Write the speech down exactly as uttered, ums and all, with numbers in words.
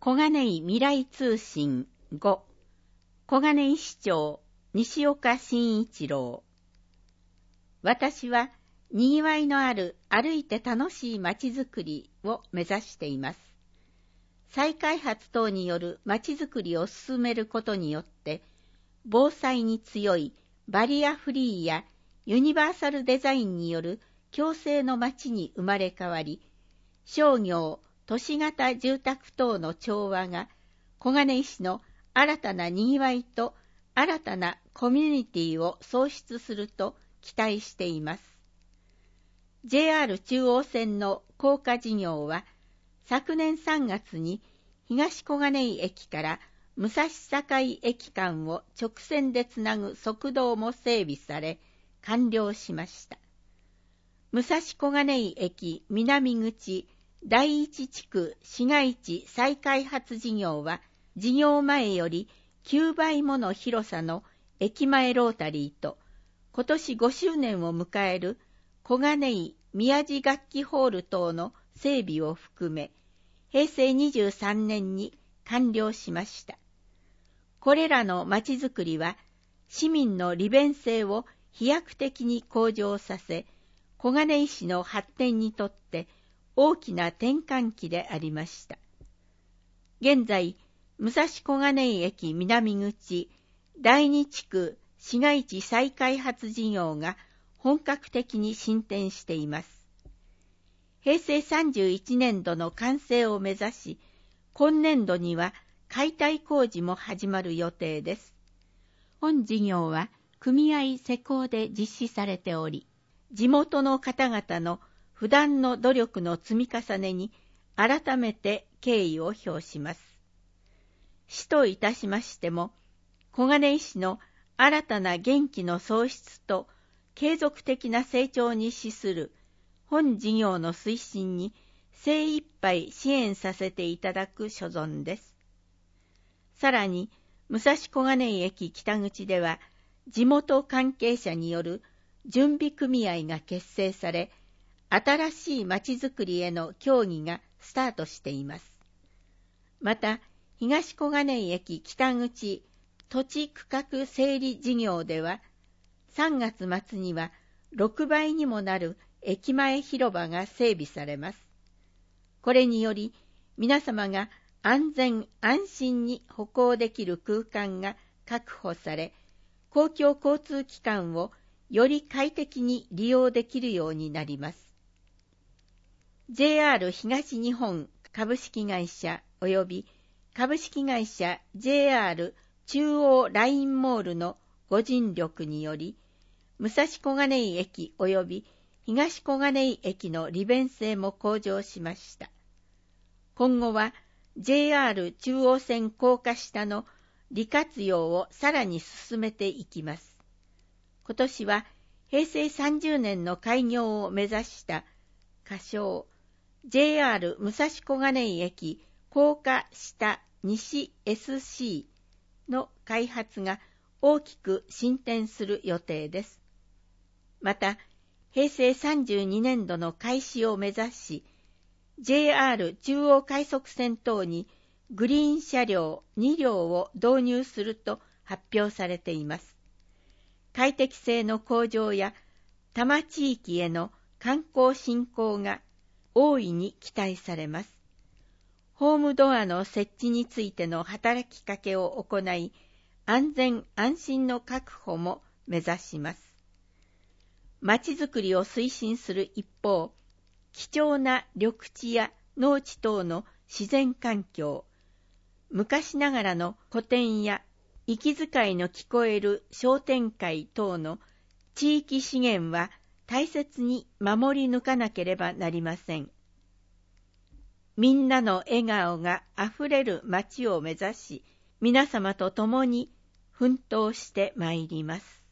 小金井未来通信ご、小金井市長西岡慎一郎。私はにぎわいのある歩いて楽しいまちづくりを目指しています。再開発等によるまちづくりを進めることによって、防災に強いバリアフリーやユニバーサルデザインによる共生のまちに生まれ変わり、商業、都市型住宅等の調和が小金井市の新たなにぎわいと新たなコミュニティを創出すると期待しています。ジェイアール 中央線の高架事業は、昨年さんがつに東小金井駅から武蔵境駅間を直線でつなぐ側道も整備され、完了しました。武蔵小金井駅南口第一地区市街地再開発事業は、事業前よりきゅうばいもの広さの駅前ロータリーと、今年ごしゅうねんを迎える小金井宮地楽器ホール等の整備を含め、へいせいにじゅうさんねんに完了しました。これらのまちづくりは、市民の利便性を飛躍的に向上させ、小金井市の発展にとって大きな転換期でありました。現在、武蔵小金井駅南口第二地区市街地再開発事業が本格的に進展しています。へいせいさんじゅういちねんどの完成を目指し、今年度には解体工事も始まる予定です。本事業は組合施工で実施されており、地元の方々の普段の努力の積み重ねに改めて敬意を表します。市といたしましても、小金井市の新たな元気の創出と継続的な成長に資する本事業の推進に精一杯支援させていただく所存です。さらに、武蔵小金井駅北口では、地元関係者による準備組合が結成され、新しいまちづくりへの協議がスタートしています。また、東小金井駅北口土地区画整理事業では、さんがつまつにはろくばいにもなる駅前広場が整備されます。これにより、皆様が安全安心に歩行できる空間が確保され、公共交通機関をより快適に利用できるようになります。ジェイアール 東日本株式会社及び株式会社 ジェイアール 中央ラインモールのご尽力により、武蔵小金井駅及び東小金井駅の利便性も向上しました。今後は ジェイアール 中央線高架下の利活用をさらに進めていきます。今年はへいせいさんじゅうねんの開業を目指した仮称 ジェイアール 武蔵小金井駅高架下西 エスシー の開発が大きく進展する予定です。また、へいせいさんじゅうにねんどの開始を目指し、ジェイアール 中央快速線等にグリーン車両にりょうを導入すると発表されています。快適性の向上や多摩地域への観光振興が大いに期待されます。ホームドアの設置についての働きかけを行い、安全安心の確保も目指します。まちづくりを推進する一方、貴重な緑地や農地等の自然環境、昔ながらの古典や息遣いの聞こえる商店会等の地域資源は大切に守り抜かなければなりません。みんなの笑顔があふれる街を目指し、皆様と共に奮闘してまいります。